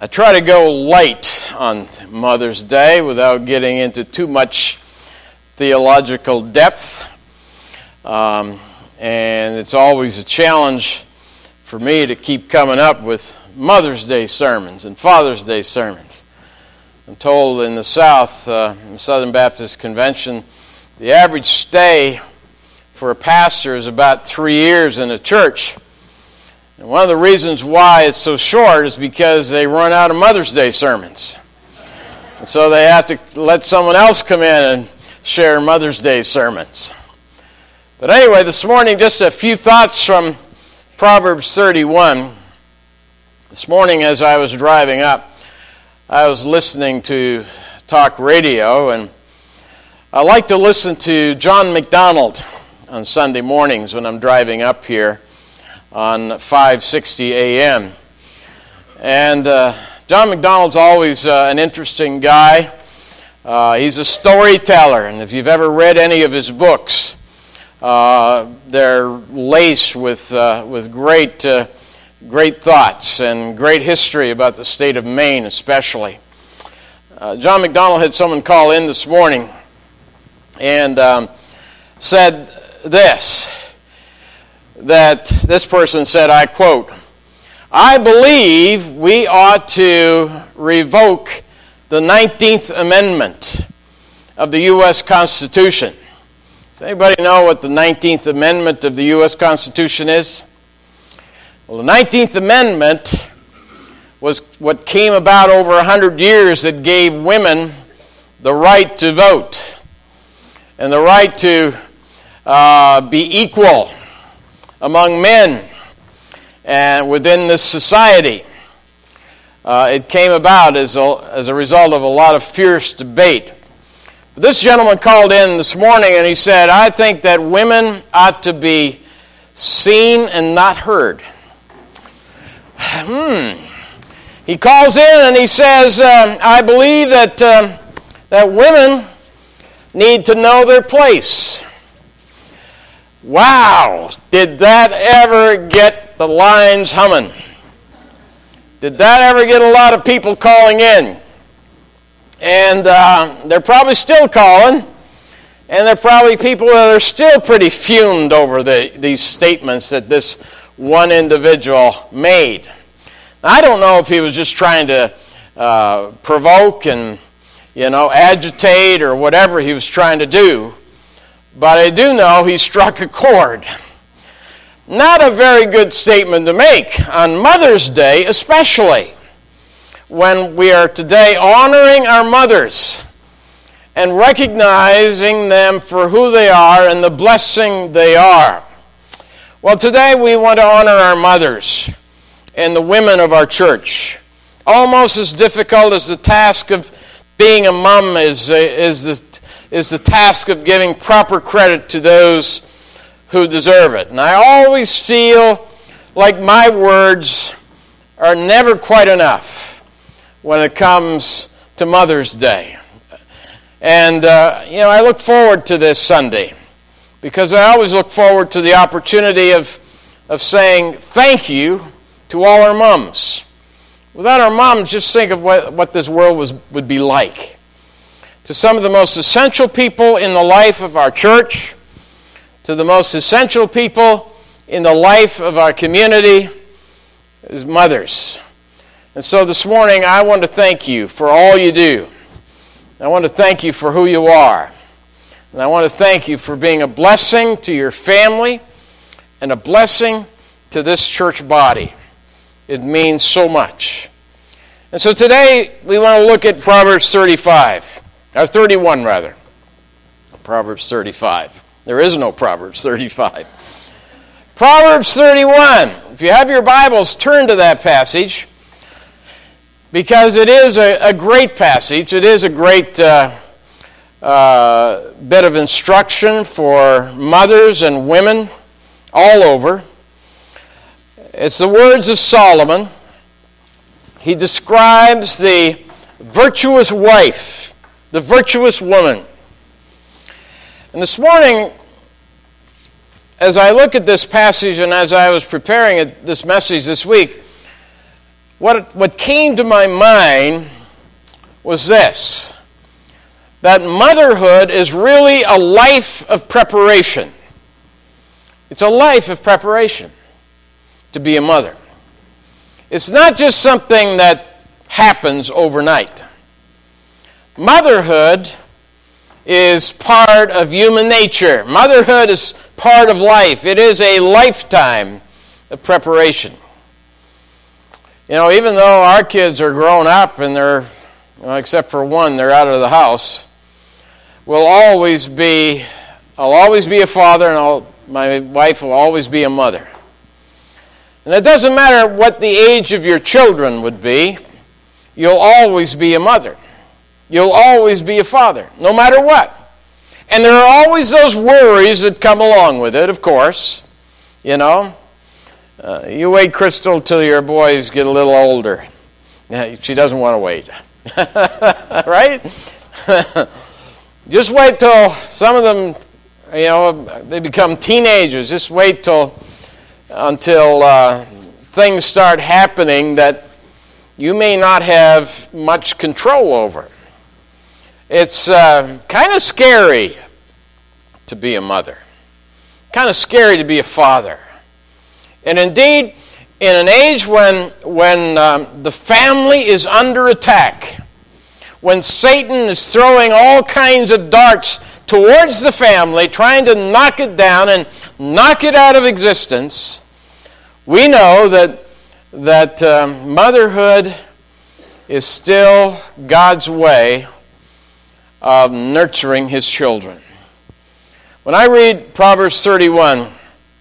I try to go light on Mother's Day without getting into too much theological depth. And it's always a challenge for me to keep coming up with Mother's Day sermons and Father's Day sermons. I'm told in the South, in the Southern Baptist Convention, the average stay for a pastor is about 3 years in a church. And one of the reasons why it's so short is because they run out of Mother's Day sermons. And so they have to let someone else come in and share Mother's Day sermons. But anyway, this morning, just a few thoughts from Proverbs 31. This morning, as I was driving up, I was listening to talk radio, and I like to listen to John MacDonald on Sunday mornings when I'm driving up here on 560 AM. And John MacDonald's always an interesting guy. He's a storyteller, and if you've ever read any of his books, they're laced with great thoughts and great history about the state of Maine especially. John MacDonald had someone call in this morning and said that this person said, I quote, "I believe we ought to revoke the 19th Amendment of the U.S. Constitution." Does anybody know what the 19th Amendment of the U.S. Constitution is? Well, the 19th Amendment was what came about over 100 years that gave women the right to vote and the right to be equal among men and within this society. It came about as a result of a lot of fierce debate. But this gentleman called in this morning and he said, I think that women ought to be seen and not heard. He calls in and he says, I believe that women need to know their place. Wow, did that ever get the lines humming? Did that ever get a lot of people calling in? And they're probably still calling, and they're probably people that are still pretty fumed over these statements that this one individual made. Now, I don't know if he was just trying to provoke and, agitate or whatever he was trying to do, but I do know he struck a chord. Not a very good statement to make on Mother's Day, especially when we are today honoring our mothers and recognizing them for who they are and the blessing they are. Well, today we want to honor our mothers and the women of our church. Almost as difficult as the task of being a mom is the task of giving proper credit to those who deserve it. And I always feel like my words are never quite enough when it comes to Mother's Day. And, I look forward to this Sunday because I always look forward to the opportunity of saying thank you to all our moms. Without our moms, just think of what this world would be like. To some of the most essential people in the life of our church, to the most essential people in the life of our community, is mothers. And so this morning, I want to thank you for all you do. I want to thank you for who you are. And I want to thank you for being a blessing to your family and a blessing to this church body. It means so much. And so today, we want to look at Proverbs 31 rather. Proverbs 35. There is no Proverbs 35. Proverbs 31. If you have your Bibles, turn to that passage because it is a great passage. It is a great bit of instruction for mothers and women all over. It's the words of Solomon. He describes the virtuous wife, the virtuous woman. And this morning, as I look at this passage and as I was preparing this message this week, what came to my mind was this, that motherhood is really a life of preparation. It's a life of preparation to be a mother. It's not just something that happens overnight. Motherhood is part of human nature. Motherhood is part of life. It is a lifetime of preparation. You know, even though our kids are grown up and they're, well, except for one, they're out of the house, I'll always be a father, and my wife will always be a mother. And it doesn't matter what the age of your children would be, you'll always be a mother. You'll always be a father, no matter what. And there are always those worries that come along with it, of course. You know, you wait, Crystal, till your boys get a little older. She doesn't want to wait. Right? Just wait till some of them, you know, they become teenagers. Just wait until things start happening that you may not have much control over. It's kind of scary to be a mother. Kind of scary to be a father. And indeed, in an age when the family is under attack, when Satan is throwing all kinds of darts towards the family, trying to knock it down and knock it out of existence, we know that motherhood is still God's way of nurturing His children. When I read Proverbs 31,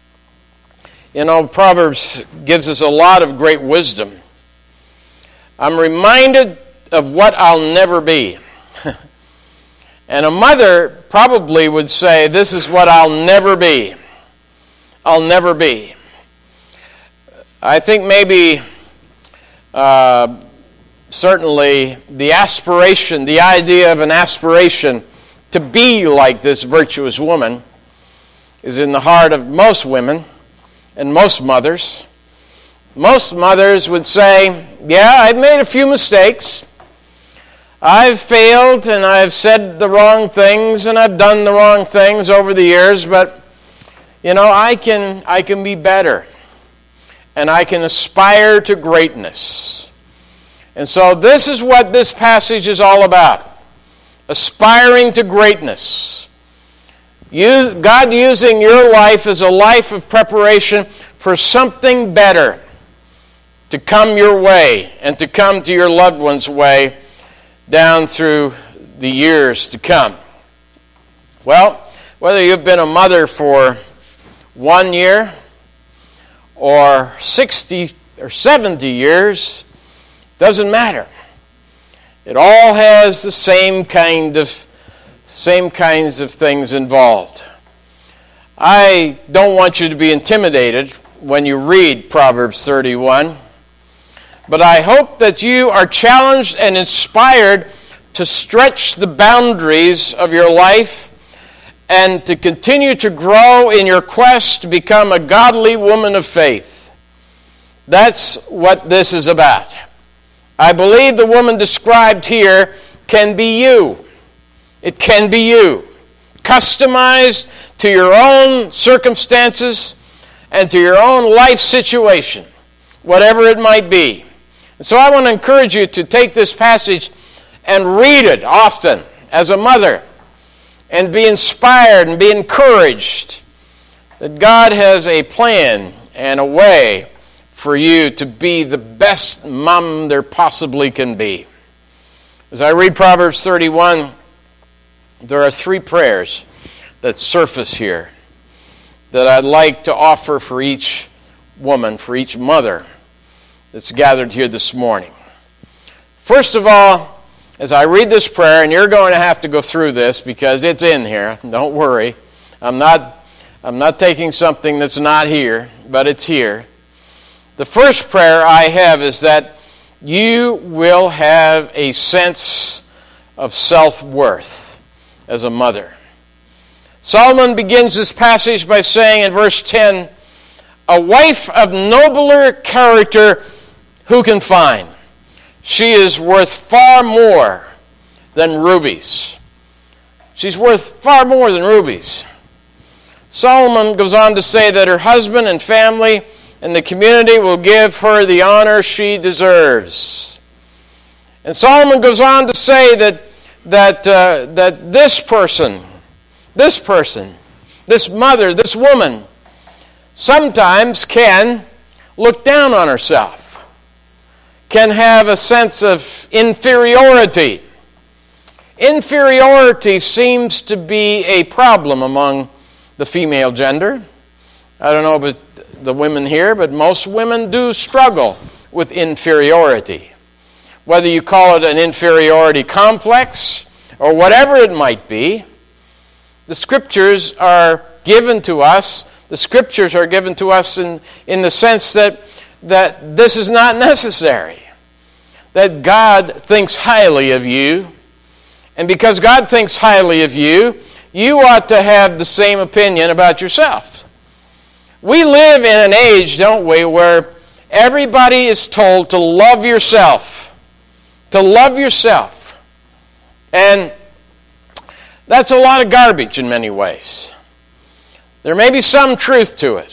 you know, Proverbs gives us a lot of great wisdom. I'm reminded of what I'll never be. And a mother probably would say, this is what I'll never be. I'll never be. I think maybe certainly the aspiration, the idea of an aspiration to be like this virtuous woman is in the heart of most women and most mothers. Most mothers would say, yeah, I've made a few mistakes. I've failed and I've said the wrong things and I've done the wrong things over the years, but you know, I can be better and I can aspire to greatness. And so this is what this passage is all about. Aspiring to greatness. God using your life as a life of preparation for something better to come your way and to come to your loved one's way down through the years to come. Well, whether you've been a mother for 1 year or 60 or 70 years, doesn't matter. It all has the same kinds of things involved. I don't want you to be intimidated when you read Proverbs 31, but I hope that you are challenged and inspired to stretch the boundaries of your life and to continue to grow in your quest to become a godly woman of faith. That's what this is about. I believe the woman described here can be you. It can be you. Customized to your own circumstances and to your own life situation, whatever it might be. And so I want to encourage you to take this passage and read it often as a mother and be inspired and be encouraged that God has a plan and a way for you to be the best mom there possibly can be. As I read Proverbs 31, there are 3 prayers that surface here that I'd like to offer for each woman, for each mother that's gathered here this morning. First of all, as I read this prayer, and you're going to have to go through this because it's in here, don't worry. I'm not taking something that's not here, but it's here. The first prayer I have is that you will have a sense of self-worth as a mother. Solomon begins this passage by saying in verse 10, a wife of nobler character who can find? She is worth far more than rubies. She's worth far more than rubies. Solomon goes on to say that her husband and family and the community will give her the honor she deserves. And Solomon goes on to say that this person, this mother, this woman, sometimes can look down on herself, can have a sense of inferiority. Inferiority seems to be a problem among the female gender. I don't know about the women here, but most women do struggle with inferiority. Whether you call it an inferiority complex or whatever it might be, the Scriptures are given to us. The Scriptures are given to us in the sense that this is not necessary. That God thinks highly of you. And because God thinks highly of you, you ought to have the same opinion about yourself. We live in an age, don't we, where everybody is told to love yourself. To love yourself. And that's a lot of garbage in many ways. There may be some truth to it.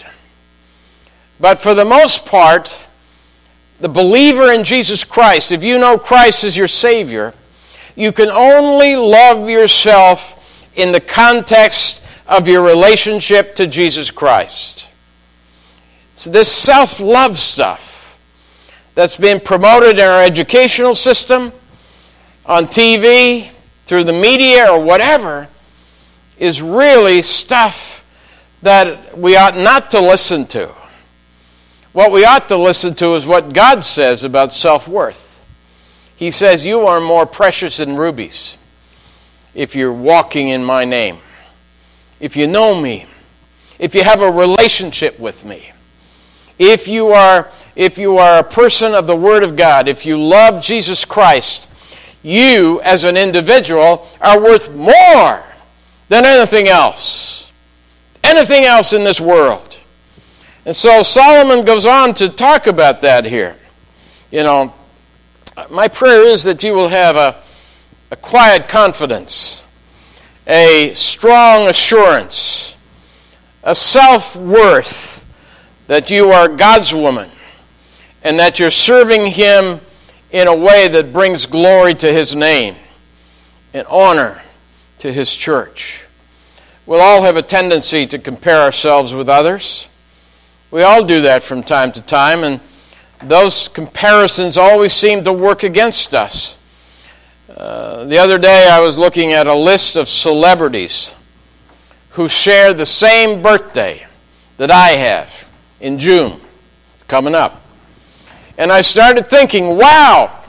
But for the most part, the believer in Jesus Christ, if you know Christ as your Savior, you can only love yourself in the context of your relationship to Jesus Christ. So this self-love stuff that's been promoted in our educational system, on TV, through the media or whatever, is really stuff that we ought not to listen to. What we ought to listen to is what God says about self-worth. He says, you are more precious than rubies if you're walking in my name. If you know me. If you have a relationship with me. If you are a person of the Word of God. If you love Jesus Christ. You, as an individual, are worth more than anything else. Anything else in this world. And so Solomon goes on to talk about that here. You know, my prayer is that you will have a quiet confidence, a strong assurance, a self-worth that you are God's woman and that you're serving Him in a way that brings glory to His name and honor to His church. We'll all have a tendency to compare ourselves with others. We all do that from time to time, and those comparisons always seem to work against us. The other day I was looking at a list of celebrities who share the same birthday that I have in June, coming up. And I started thinking, wow,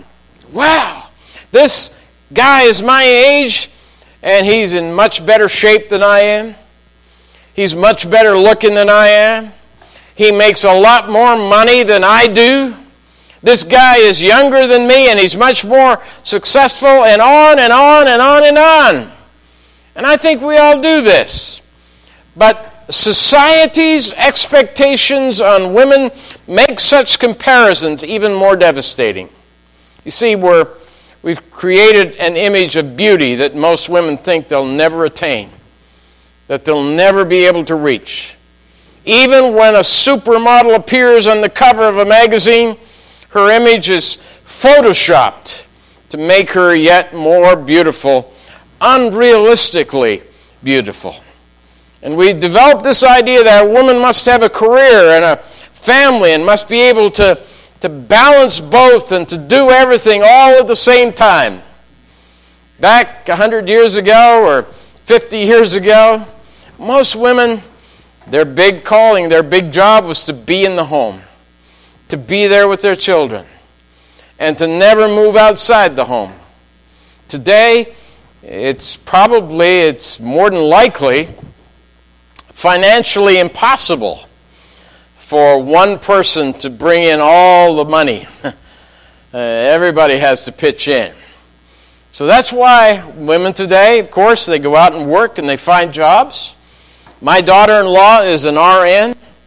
this guy is my age, and he's in much better shape than I am. He's much better looking than I am. He makes a lot more money than I do. This guy is younger than me, and he's much more successful, and on and on and on and on. And I think we all do this. But society's expectations on women make such comparisons even more devastating. You see, we've created an image of beauty that most women think they'll never attain, that they'll never be able to reach. Even when a supermodel appears on the cover of a magazine, her image is photoshopped to make her yet more beautiful, unrealistically beautiful. And we developed this idea that a woman must have a career and a family and must be able to balance both and to do everything all at the same time. Back 100 years ago or 50 years ago, most women, their big calling, their big job was to be in the home, to be there with their children, and to never move outside the home. Today, it's more than likely financially impossible for one person to bring in all the money. Everybody has to pitch in. So that's why women today, of course, they go out and work and they find jobs. My daughter-in-law is an RN,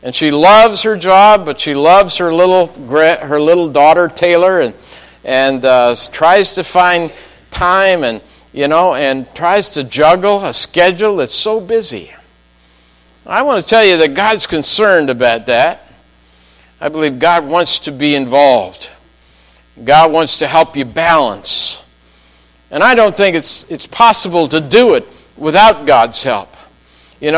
And she loves her job, but she loves her little daughter, Taylor, and tries to find time and tries to juggle a schedule that's so busy. I want to tell you that God's concerned about that. I believe God wants to be involved. God wants to help you balance. And I don't think it's possible to do it without God's help. There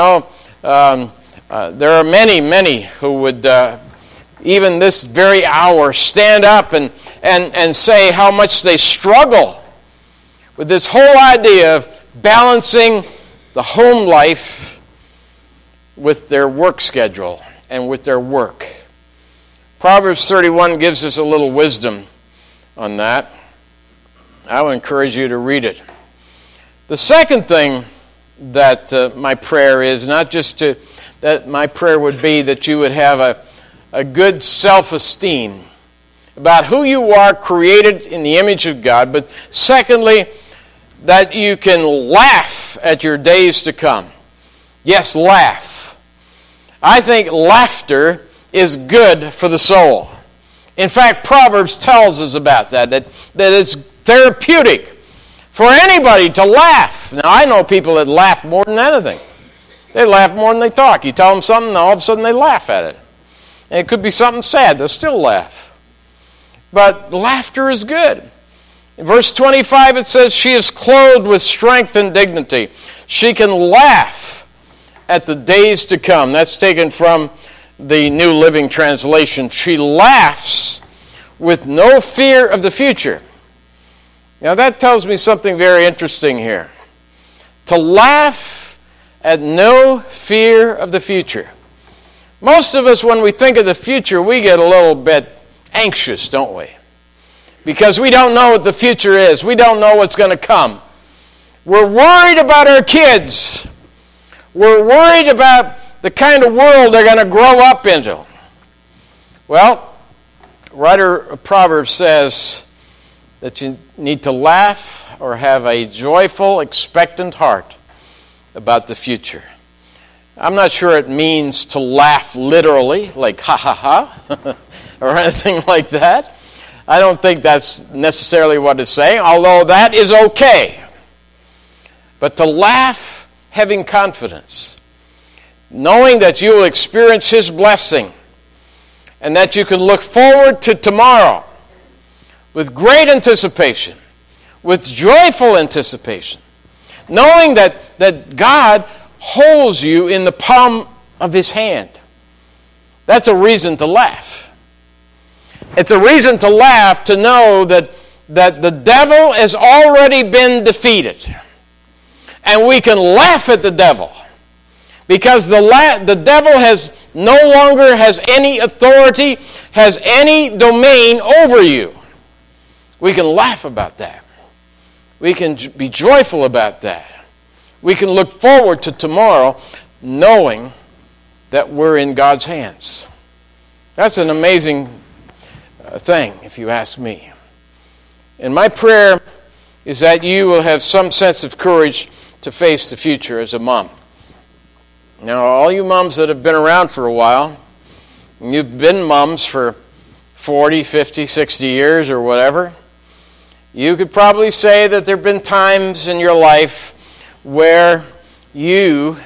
are many who would, even this very hour, stand up and say how much they struggle with this whole idea of balancing the home life with their work schedule and with their work. Proverbs 31 gives us a little wisdom on that. I would encourage you to read it. The second thing that my prayer is, not just that my prayer would be that you would have a good self-esteem about who you are, created in the image of God, but secondly, that you can laugh at your days to come. Yes, laugh. I think laughter is good for the soul. In fact, Proverbs tells us about that it's therapeutic for anybody to laugh. Now, I know people that laugh more than anything. They laugh more than they talk. You tell them something, and all of a sudden they laugh at it. And it could be something sad. They'll still laugh. But laughter is good. In verse 25 it says, she is clothed with strength and dignity. She can laugh at the days to come. That's taken from the New Living Translation. She laughs with no fear of the future. Now that tells me something very interesting here. To laugh at no fear of the future. Most of us, when we think of the future, we get a little bit anxious, don't we? Because we don't know what the future is. We don't know what's going to come. We're worried about our kids. We're worried about the kind of world they're going to grow up into. Well, the writer of Proverbs says that you need to laugh or have a joyful, expectant heart about the future. I'm not sure it means to laugh literally, like ha ha ha, or anything like that. I don't think that's necessarily what it's saying, although that is okay. But to laugh having confidence, knowing that you will experience His blessing, and that you can look forward to tomorrow with great anticipation, with joyful anticipation, knowing that God holds you in the palm of His hand. That's a reason to laugh. It's a reason to laugh to know that the devil has already been defeated. And we can laugh at the devil because the devil no longer has any authority, has any domain over you. We can laugh about that. We can be joyful about that. We can look forward to tomorrow knowing that we're in God's hands. That's an amazing thing, if you ask me. And my prayer is that you will have some sense of courage to face the future as a mom. Now, all you moms that have been around for a while, and you've been moms for 40, 50, 60 years or whatever, you could probably say that there have been times in your life where you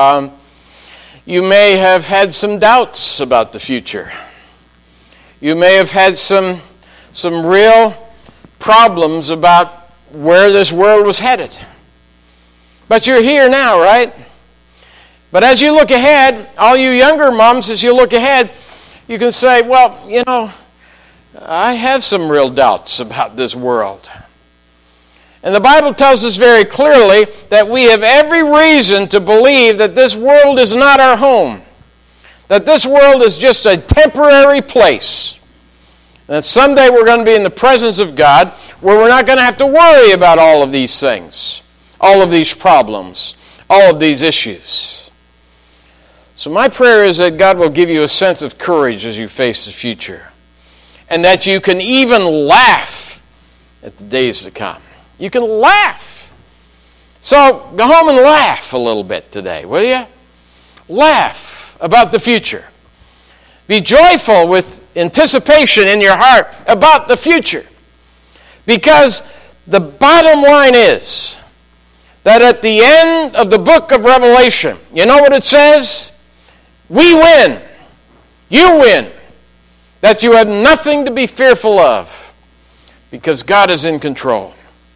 may have had some doubts about the future. You may have had some real problems about where this world was headed. But you're here now, right? But as you look ahead, all you younger moms, as you look ahead, you can say, well, I have some real doubts about this world. And the Bible tells us very clearly that we have every reason to believe that this world is not our home. That this world is just a temporary place. And that someday we're going to be in the presence of God where we're not going to have to worry about all of these things, all of these problems, all of these issues. So my prayer is that God will give you a sense of courage as you face the future. And that you can even laugh at the days to come. You can laugh. So go home and laugh a little bit today, will you? Laugh about the future. Be joyful with anticipation in your heart about the future. Because the bottom line is that at the end of the book of Revelation, you know what it says? We win. You win. That you have nothing to be fearful of because God is in control.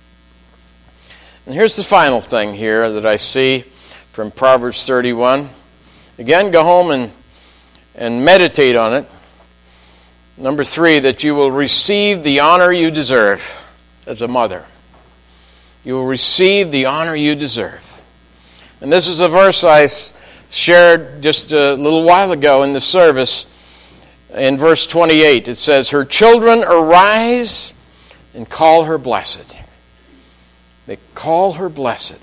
And here's the final thing here that I see from Proverbs 31. Again, go home and meditate on it. Number 3, that you will receive the honor you deserve as a mother. You will receive the honor you deserve. And this is a verse I shared just a little while ago in the service. In verse 28, it says, her children arise and call her blessed. They call her blessed.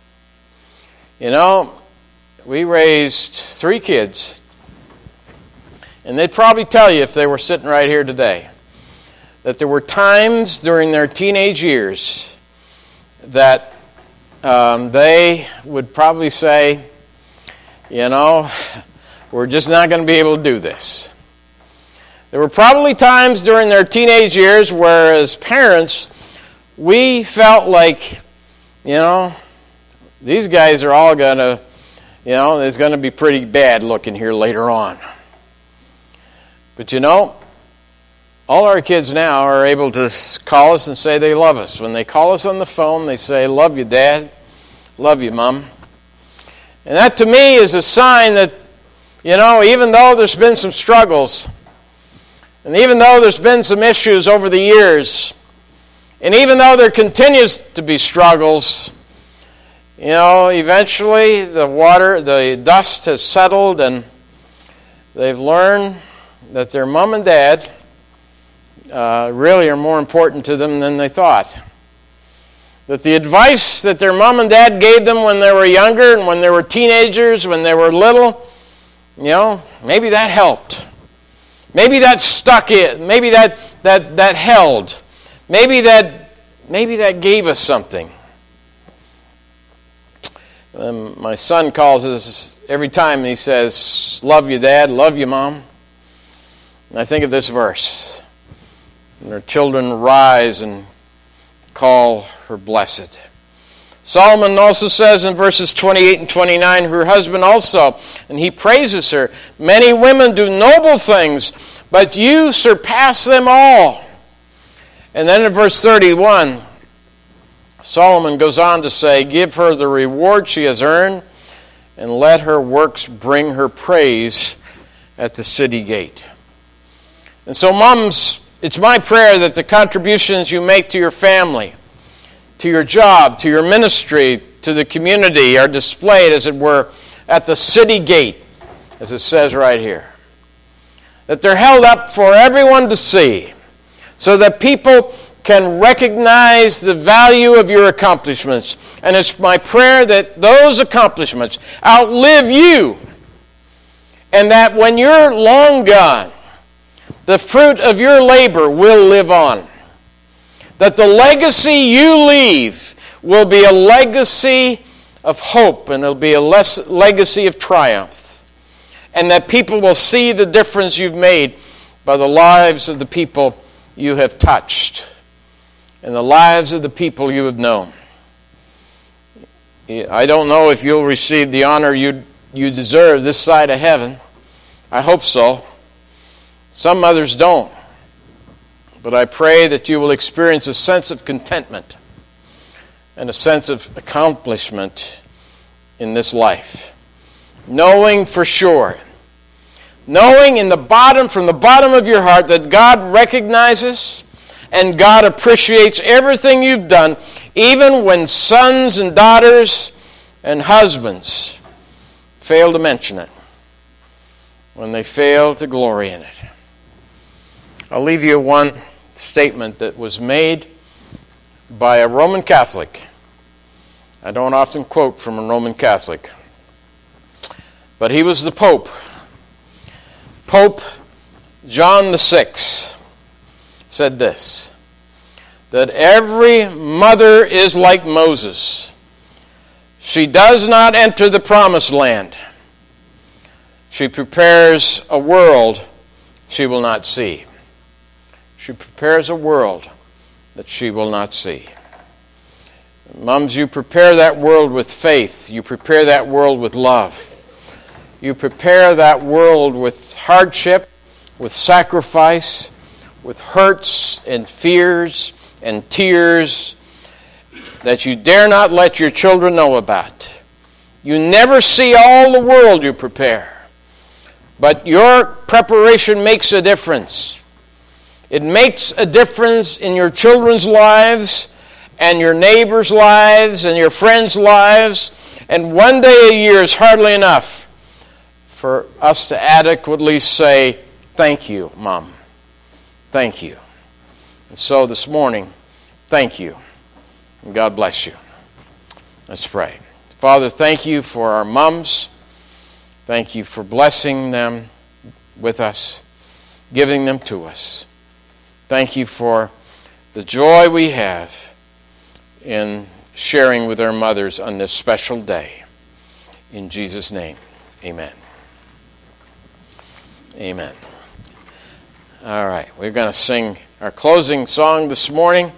You know, we raised 3 kids. And they'd probably tell you if they were sitting right here today that there were times during their teenage years that they would probably say, you know, we're just not going to be able to do this. There were probably times during their teenage years where as parents we felt like, you know, these guys are all going to, you know, it's going to be pretty bad looking here later on. But you know, all our kids now are able to call us and say they love us. When they call us on the phone, they say, love you, Dad. Love you, Mom. And that to me is a sign that, you know, even though there's been some struggles, and even though there's been some issues over the years, and even though there continues to be struggles, you know, eventually the dust has settled and they've learned that their mom and dad really are more important to them than they thought. That the advice that their mom and dad gave them when they were younger and when they were teenagers, when they were little, you know, maybe that helped. Maybe that stuck in. Maybe that held. Maybe that gave us something. My son calls us every time and he says, love you, Dad, love you, Mom. And I think of this verse. And her children rise and call her blessed. Solomon also says in verses 28 and 29, her husband also, and he praises her, many women do noble things, but you surpass them all. And then in verse 31, Solomon goes on to say, give her the reward she has earned, and let her works bring her praise at the city gate. And so, moms, it's my prayer that the contributions you make to your family, to your job, to your ministry, to the community are displayed, as it were, at the city gate, as it says right here. That they're held up for everyone to see, so that people can recognize the value of your accomplishments. And it's my prayer that those accomplishments outlive you, and that when you're long gone, the fruit of your labor will live on. That the legacy you leave will be a legacy of hope, and it'll be a legacy of triumph. And that people will see the difference you've made by the lives of the people you have touched and the lives of the people you have known. I don't know if you'll receive the honor you deserve this side of heaven. I hope so. Some others don't. But I pray that you will experience a sense of contentment and a sense of accomplishment in this life. Knowing for sure, knowing from the bottom of your heart that God recognizes and God appreciates everything you've done, even when sons and daughters and husbands fail to mention it, when they fail to glory in it. I'll leave you one statement that was made by a Roman Catholic. I don't often quote from a Roman Catholic, but he was the Pope. Pope John VI said this, that every mother is like Moses. She does not enter the promised land. She prepares a world she will not see. She prepares a world that she will not see. Moms, you prepare that world with faith. You prepare that world with love. You prepare that world with hardship, with sacrifice, with hurts and fears and tears that you dare not let your children know about. You never see all the world you prepare, but your preparation makes a difference. It makes a difference in your children's lives and your neighbors' lives and your friends' lives, and one day a year is hardly enough for us to adequately say, thank you, Mom. Thank you. And so this morning, thank you. And God bless you. Let's pray. Father, thank you for our moms. Thank you for blessing them with us, giving them to us. Thank you for the joy we have in sharing with our mothers on this special day. In Jesus' name, amen. Amen. All right, we're going to sing our closing song this morning.